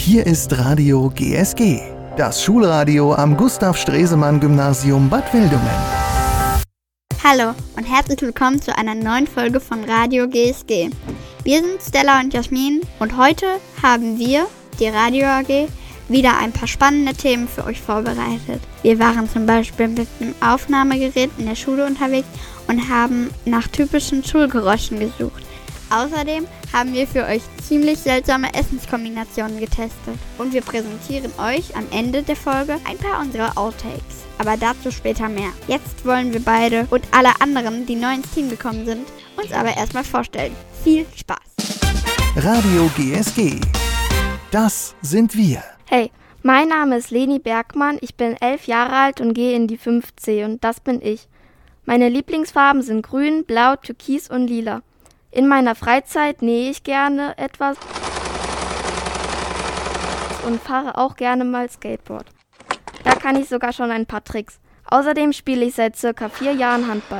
Hier ist Radio GSG, das Schulradio am Gustav-Stresemann-Gymnasium Bad Wildungen. Hallo und herzlich willkommen zu einer neuen Folge von Radio GSG. Wir sind Stella und Jasmin und heute haben wir, die Radio AG, wieder ein paar spannende Themen für euch vorbereitet. Wir waren zum Beispiel mit dem Aufnahmegerät in der Schule unterwegs und haben nach typischen Schulgeräuschen gesucht. Außerdem haben wir für euch ziemlich seltsame Essenskombinationen getestet. Und wir präsentieren euch am Ende der Folge ein paar unserer Outtakes. Aber dazu später mehr. Jetzt wollen wir beide und alle anderen, die neu ins Team gekommen sind, uns aber erstmal vorstellen. Viel Spaß! Radio GSG, das sind wir. Hey, mein Name ist Leni Bergmann, ich bin 11 Jahre alt und gehe in die 5C und das bin ich. Meine Lieblingsfarben sind grün, blau, türkis und lila. In meiner Freizeit nähe ich gerne etwas und fahre auch gerne mal Skateboard. Da kann ich sogar schon ein paar Tricks. Außerdem spiele ich seit circa 4 Jahren Handball.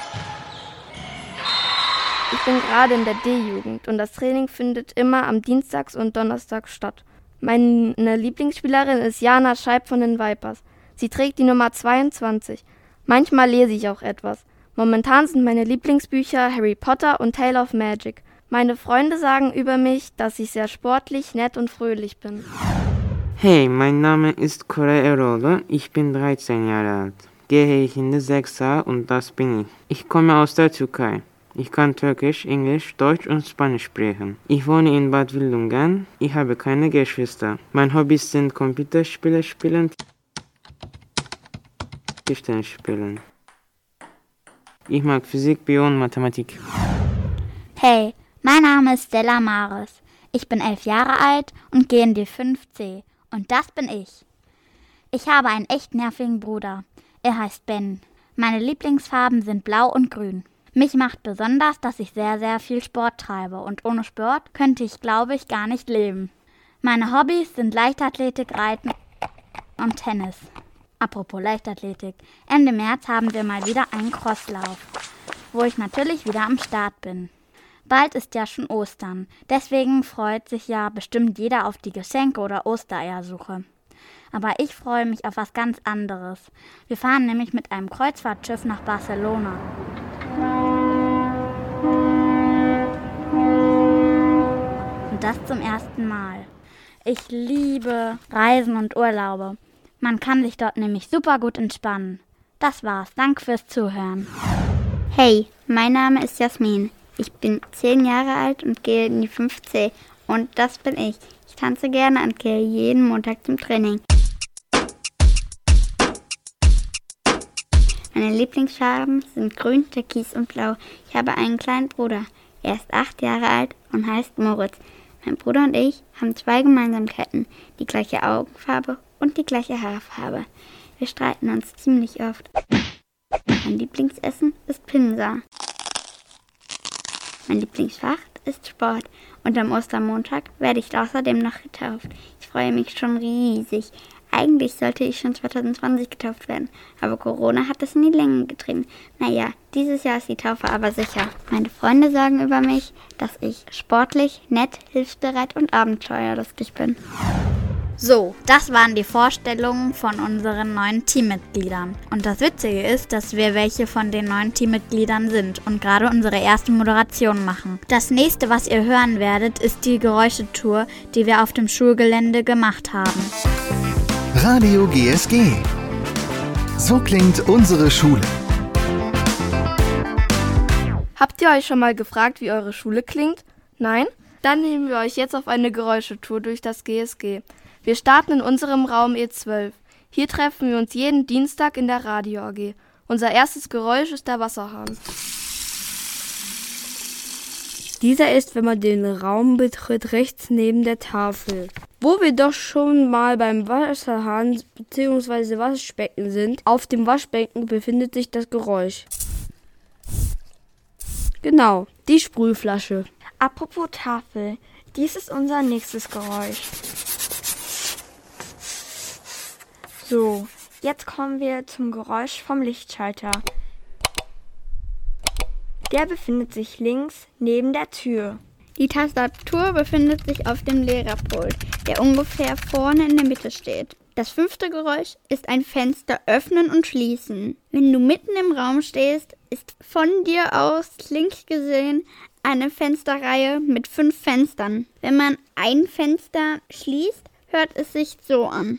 Ich bin gerade in der D-Jugend und das Training findet immer am Dienstags und Donnerstags statt. Meine Lieblingsspielerin ist Jana Scheib von den Vipers. Sie trägt die Nummer 22. Manchmal lese ich auch etwas. Momentan sind meine Lieblingsbücher Harry Potter und Tale of Magic. Meine Freunde sagen über mich, dass ich sehr sportlich, nett und fröhlich bin. Hey, mein Name ist Koray Eroğlu, ich bin 13 Jahre alt. Gehe ich in die 6a und das bin ich. Ich komme aus der Türkei. Ich kann Türkisch, Englisch, Deutsch und Spanisch sprechen. Ich wohne in Bad Wildungen. Ich habe keine Geschwister. Meine Hobbys sind Computerspiele spielen, Tischtennis spielen. Ich mag Physik, Bio und Mathematik. Hey, mein Name ist Stella Maris. Ich bin 11 Jahre alt und gehe in die 5C. Und das bin ich. Ich habe einen echt nervigen Bruder. Er heißt Ben. Meine Lieblingsfarben sind blau und grün. Mich macht besonders, dass ich sehr, sehr viel Sport treibe. Und ohne Sport könnte ich, glaube ich, gar nicht leben. Meine Hobbys sind Leichtathletik, Reiten und Tennis. Apropos Leichtathletik, Ende März haben wir mal wieder einen Crosslauf, wo ich natürlich wieder am Start bin. Bald ist ja schon Ostern, deswegen freut sich ja bestimmt jeder auf die Geschenke oder Ostereiersuche. Aber ich freue mich auf was ganz anderes. Wir fahren nämlich mit einem Kreuzfahrtschiff nach Barcelona. Und das zum ersten Mal. Ich liebe Reisen und Urlaube. Man kann sich dort nämlich super gut entspannen. Das war's. Danke fürs Zuhören. Hey, mein Name ist Jasmin. Ich bin 10 Jahre alt und gehe in die 5C. Und das bin ich. Ich tanze gerne und gehe jeden Montag zum Training. Meine Lieblingsfarben sind grün, türkis und blau. Ich habe einen kleinen Bruder. Er ist 8 Jahre alt und heißt Moritz. Mein Bruder und ich haben 2 Gemeinsamkeiten. Die gleiche Augenfarbe und die gleiche Haarfarbe. Wir streiten uns ziemlich oft. Mein Lieblingsessen ist Pinsa. Mein Lieblingsfach ist Sport. Und am Ostermontag werde ich außerdem noch getauft. Ich freue mich schon riesig. Eigentlich sollte ich schon 2020 getauft werden, aber Corona hat es in die Länge getrieben. Naja, dieses Jahr ist die Taufe aber sicher. Meine Freunde sagen über mich, dass ich sportlich, nett, hilfsbereit und abenteuerlustig bin. So, das waren die Vorstellungen von unseren neuen Teammitgliedern. Und das Witzige ist, dass wir welche von den neuen Teammitgliedern sind und gerade unsere erste Moderation machen. Das nächste, was ihr hören werdet, ist die Geräuschetour, die wir auf dem Schulgelände gemacht haben. Radio GSG, so klingt unsere Schule. Habt ihr euch schon mal gefragt, wie eure Schule klingt? Nein? Dann nehmen wir euch jetzt auf eine Geräuschetour durch das GSG. Wir starten in unserem Raum E12. Hier treffen wir uns jeden Dienstag in der Radio AG. Unser erstes Geräusch ist der Wasserhahn. Dieser ist, wenn man den Raum betritt, rechts neben der Tafel. Wo wir doch schon mal beim Wasserhahn bzw. Waschbecken sind, auf dem Waschbecken befindet sich das Geräusch. Genau, die Sprühflasche. Apropos Tafel, dies ist unser nächstes Geräusch. So, jetzt kommen wir zum Geräusch vom Lichtschalter. Der befindet sich links neben der Tür. Die Tastatur befindet sich auf dem Lehrerpult, der ungefähr vorne in der Mitte steht. Das 5. Geräusch ist ein Fenster öffnen und schließen. Wenn du mitten im Raum stehst, ist von dir aus links gesehen eine Fensterreihe mit 5 Fenstern. Wenn man ein Fenster schließt, hört es sich so an.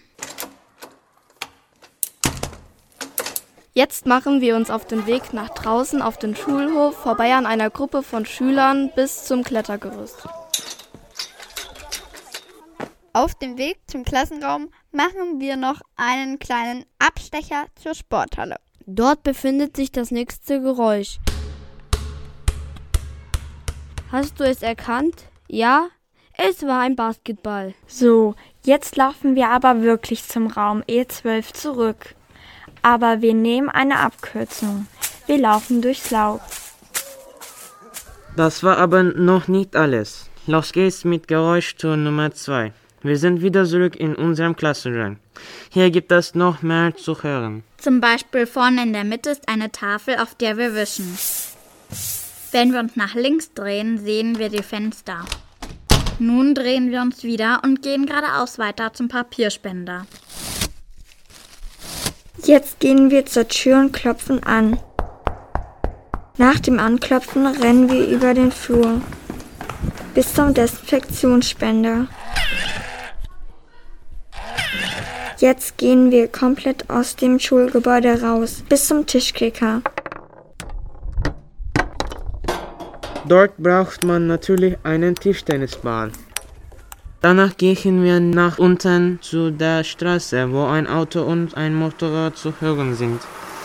Jetzt machen wir uns auf den Weg nach draußen auf den Schulhof, vorbei an einer Gruppe von Schülern bis zum Klettergerüst. Auf dem Weg zum Klassenraum machen wir noch einen kleinen Abstecher zur Sporthalle. Dort befindet sich das nächste Geräusch. Hast du es erkannt? Ja, es war ein Basketball. So, jetzt laufen wir aber wirklich zum Raum E12 zurück. Aber wir nehmen eine Abkürzung. Wir laufen durchs Laub. Das war aber noch nicht alles. Los geht's mit Geräuschtour Nummer 2. Wir sind wieder zurück in unserem Klassenraum. Hier gibt es noch mehr zu hören. Zum Beispiel vorne in der Mitte ist eine Tafel, auf der wir wischen. Wenn wir uns nach links drehen, sehen wir die Fenster. Nun drehen wir uns wieder und gehen geradeaus weiter zum Papierspender. Jetzt gehen wir zur Tür und klopfen an. Nach dem Anklopfen rennen wir über den Flur bis zum Desinfektionsspender. Jetzt gehen wir komplett aus dem Schulgebäude raus, bis zum Tischkicker. Dort braucht man natürlich einen Tischtennisball. Danach gehen wir nach unten zu der Straße, wo ein Auto und ein Motorrad zu hören sind.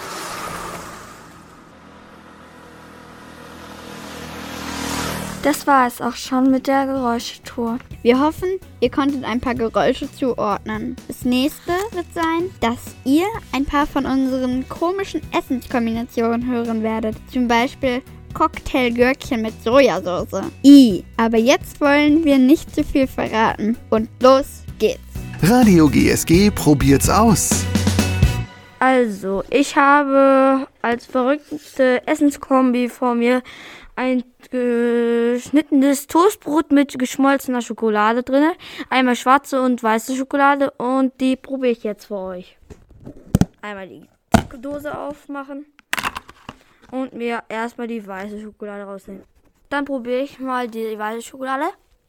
Das war es auch schon mit der Geräuschetour. Wir hoffen, ihr konntet ein paar Geräusche zuordnen. Das nächste wird sein, dass ihr ein paar von unseren komischen Essenskombinationen hören werdet. Zum Beispiel Cocktailgürkchen mit Sojasauce. Aber jetzt wollen wir nicht zu viel verraten. Und los geht's. Radio GSG probiert's aus. Also, ich habe als verrückte Essenskombi vor mir ein geschnittenes Toastbrot mit geschmolzener Schokolade drin, einmal schwarze und weiße Schokolade und die probiere ich jetzt für euch. Einmal die Dose aufmachen und mir erstmal die weiße Schokolade rausnehmen. Dann probiere ich mal die weiße Schokolade.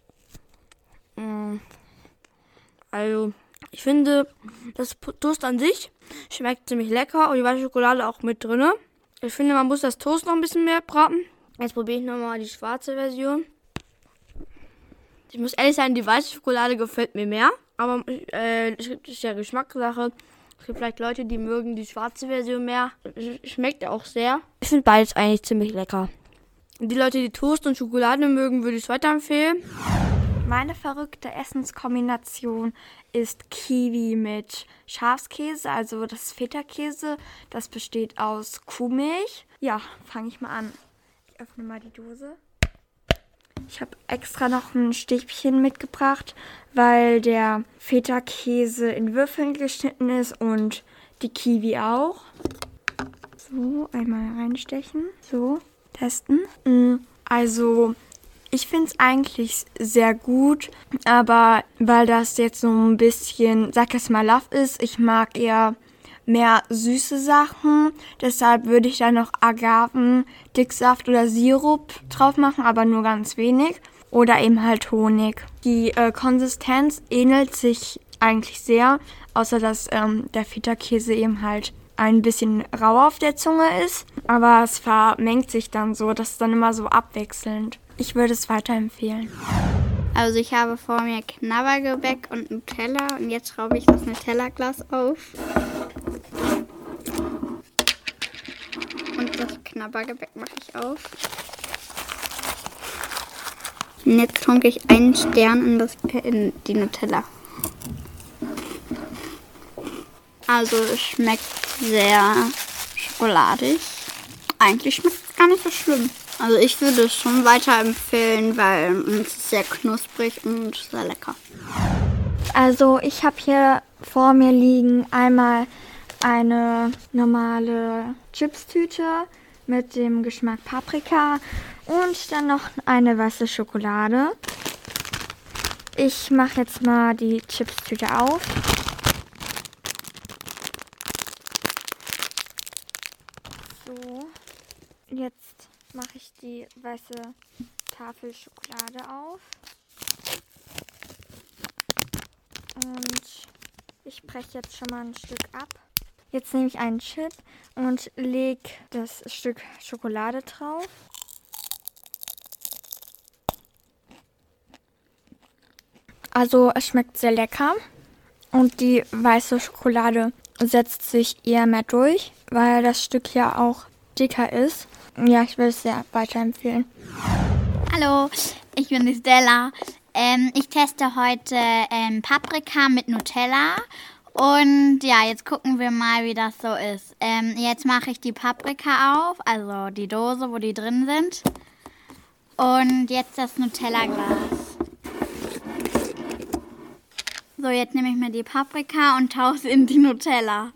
Also, ich finde, das Toast an sich schmeckt ziemlich lecker und die weiße Schokolade auch mit drin. Ich finde, man muss das Toast noch ein bisschen mehr braten. Jetzt probiere ich nochmal die schwarze Version. Ich muss ehrlich sagen, die weiße Schokolade gefällt mir mehr. Aber es ist ja Geschmackssache. Es gibt vielleicht Leute, die mögen die schwarze Version mehr. Schmeckt auch sehr. Ich finde beides eigentlich ziemlich lecker. Und die Leute, die Toast und Schokolade mögen, würde ich es weiterempfehlen. Meine verrückte Essenskombination ist Kiwi mit Schafskäse, also das ist Feta-Käse. Das besteht aus Kuhmilch. Ja, fange ich mal an. Ich öffne mal die Dose. Ich habe extra noch ein Stäbchen mitgebracht, weil der Feta-Käse in Würfeln geschnitten ist und die Kiwi auch. So, einmal reinstechen. So, testen. Also, ich finde es eigentlich sehr gut, aber weil das jetzt so ein bisschen, sag ich mal, Love ist, ich mag eher mehr süße Sachen. Deshalb würde ich da noch Agaven, Dicksaft oder Sirup drauf machen, aber nur ganz wenig. Oder eben halt Honig. Die Konsistenz ähnelt sich eigentlich sehr, außer dass der Feta-Käse eben halt ein bisschen rau auf der Zunge ist. Aber es vermengt sich dann so, das ist dann immer so abwechselnd. Ich würde es weiterempfehlen. Also ich habe vor mir Knabbergebäck und Nutella und jetzt schraube ich das Nutella-Glas auf. Und das Knabbergebäck mache ich auf. Und jetzt tunke ich einen Stern in die Nutella. Also es schmeckt sehr schokoladig. Eigentlich schmeckt es gar nicht so schlimm. Also ich würde es schon weiterempfehlen, weil es ist sehr knusprig und sehr lecker. Also ich habe hier vor mir liegen einmal eine normale Chipstüte mit dem Geschmack Paprika. Und dann noch eine weiße Schokolade. Ich mache jetzt mal die Chipstüte auf. So, jetzt mache ich die weiße Tafel Schokolade auf. Und ich breche jetzt schon mal ein Stück ab. Jetzt nehme ich einen Chip und lege das Stück Schokolade drauf. Also es schmeckt sehr lecker und die weiße Schokolade setzt sich eher mehr durch, weil das Stück ja auch dicker ist. Ja, ich will es sehr weiterempfehlen. Hallo, ich bin die Stella. Ich teste heute Paprika mit Nutella. Und ja, jetzt gucken wir mal, wie das so ist. Jetzt mache ich die Paprika auf, also die Dose, wo die drin sind. Und jetzt das Nutella-Glas. So, jetzt nehme ich mir die Paprika und tauche sie in die Nutella.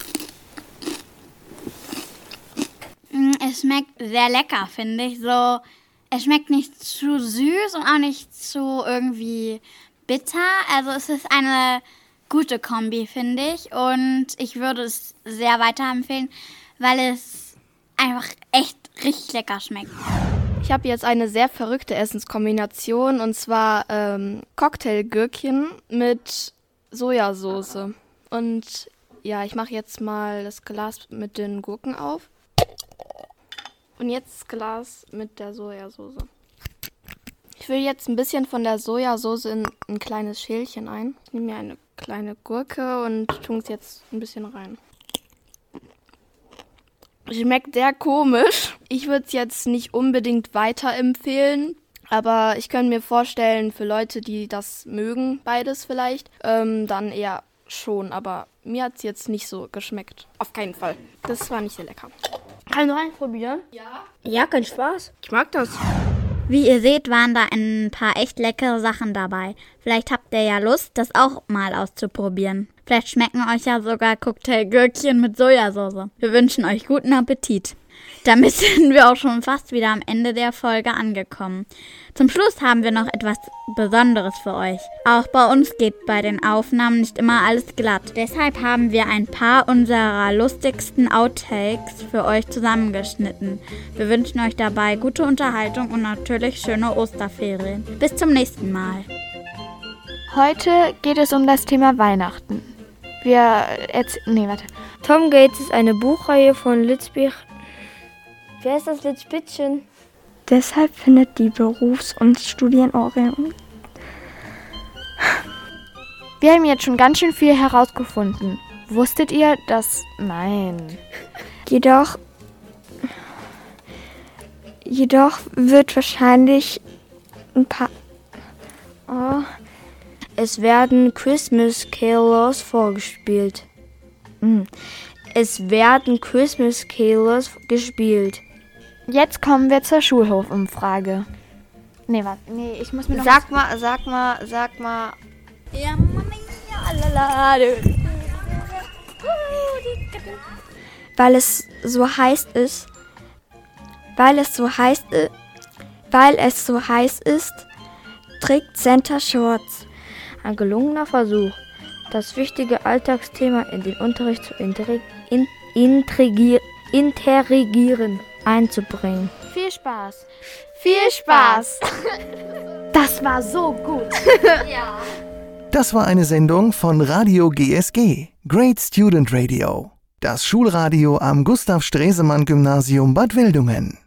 Es schmeckt sehr lecker, finde ich. So, es schmeckt nicht zu süß und auch nicht zu irgendwie bitter. Also es ist eine gute Kombi, finde ich. Und ich würde es sehr weiterempfehlen, weil es einfach echt richtig lecker schmeckt. Ich habe jetzt eine sehr verrückte Essenskombination und zwar Cocktailgürkchen mit Sojasauce. Und ja, ich mache jetzt mal das Glas mit den Gurken auf. Und jetzt das Glas mit der Sojasauce. Ich will jetzt ein bisschen von der Sojasauce in ein kleines Schälchen ein. Ich nehme mir eine kleine Gurke und tue es jetzt ein bisschen rein. Schmeckt sehr komisch. Ich würde es jetzt nicht unbedingt weiterempfehlen, aber ich könnte mir vorstellen, für Leute, die das mögen, beides vielleicht, dann eher schon. Aber mir hat es jetzt nicht so geschmeckt. Auf keinen Fall. Das war nicht sehr lecker. Kann ich noch eins probieren? Ja. Ja, kein Spaß. Ich mag das. Wie ihr seht, waren da ein paar echt leckere Sachen dabei. Vielleicht habt ihr ja Lust, das auch mal auszuprobieren. Vielleicht schmecken euch ja sogar Cocktailgürkchen mit Sojasauce. Wir wünschen euch guten Appetit. Damit sind wir auch schon fast wieder am Ende der Folge angekommen. Zum Schluss haben wir noch etwas Besonderes für euch. Auch bei uns geht bei den Aufnahmen nicht immer alles glatt. Deshalb haben wir ein paar unserer lustigsten Outtakes für euch zusammengeschnitten. Wir wünschen euch dabei gute Unterhaltung und natürlich schöne Osterferien. Bis zum nächsten Mal. Heute geht es um das Thema Weihnachten. Tom Gates ist eine Buchreihe von Litzbich. Wer ist das Litzbittchen? Deshalb findet die Berufs- und Studienorientierung. Wir haben jetzt schon ganz schön viel herausgefunden. Wusstet ihr, dass... Nein. Jedoch wird wahrscheinlich ein paar... Es werden Christmas Carols vorgespielt. Es werden Christmas Carols gespielt. Jetzt kommen wir zur Schulhofumfrage. Ich muss mir noch... Sag mal. Weil es so heiß ist, trägt Santa Shorts. Ein gelungener Versuch, das wichtige Alltagsthema in den Unterricht zu integrieren, einzubringen. Viel Spaß! Viel Spaß! Das war so gut! Das war eine Sendung von Radio GSG, Great Student Radio, das Schulradio am Gustav-Stresemann-Gymnasium Bad Wildungen.